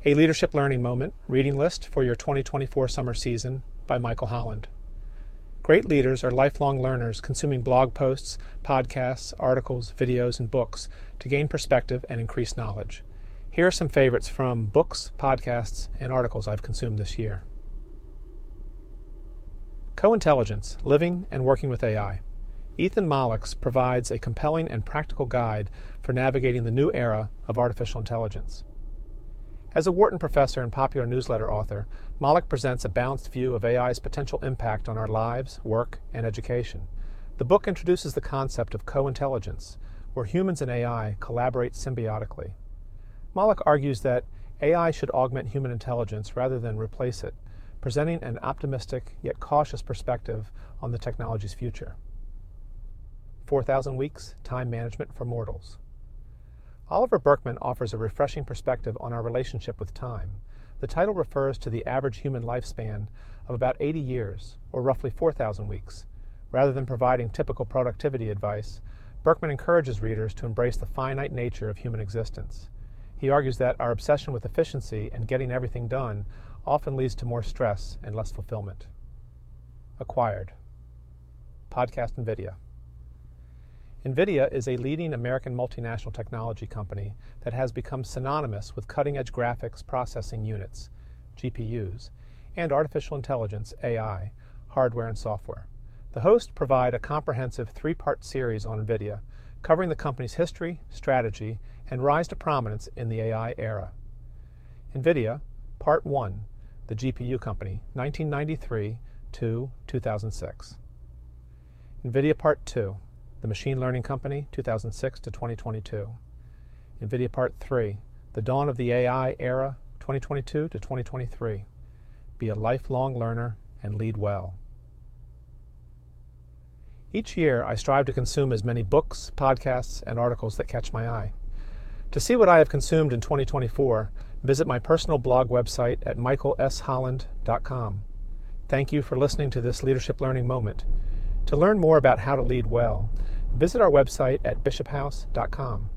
A Leadership Learning Moment reading list for your 2024 summer season by Michael Holland. Great leaders are lifelong learners consuming blog posts, podcasts, articles, videos, and books to gain perspective and increase knowledge. Here are some favorites from books, podcasts, and articles I've consumed this year. Co-Intelligence, Living and Working with AI. Ethan Molliks provides a compelling and practical guide for navigating the new era of artificial intelligence. As a Wharton professor and popular newsletter author, Molliks presents a balanced view of AI's potential impact on our lives, work, and education. The book introduces the concept of co-intelligence, where humans and AI collaborate symbiotically. Molliks argues that AI should augment human intelligence rather than replace it, presenting an optimistic yet cautious perspective on the technology's future. 4,000 Weeks, Time Management for Mortals. Oliver Burkeman offers a refreshing perspective on our relationship with time. The title refers to the average human lifespan of about 80 years, or roughly 4,000 weeks. Rather than providing typical productivity advice, Burkeman encourages readers to embrace the finite nature of human existence. He argues that our obsession with efficiency and getting everything done often leads to more stress and less fulfillment. Acquired. Podcast NVIDIA. NVIDIA is a leading American multinational technology company that has become synonymous with cutting-edge graphics processing units, GPUs, and artificial intelligence, AI, hardware and software. The hosts provide a comprehensive three-part series on NVIDIA, covering the company's history, strategy, and rise to prominence in the AI era. NVIDIA, Part 1, The GPU Company, 1993 to 2006. NVIDIA Part 2, The Machine Learning Company, 2006 to 2022. NVIDIA Part 3, The Dawn of the AI Era, 2022 to 2023. Be a lifelong learner and lead well. Each year, I strive to consume as many books, podcasts, and articles that catch my eye. To see what I have consumed in 2024, visit my personal blog website at michaelsholland.com. Thank you for listening to this Leadership Learning Moment. To learn more about how to lead well, visit our website at bishophouse.com.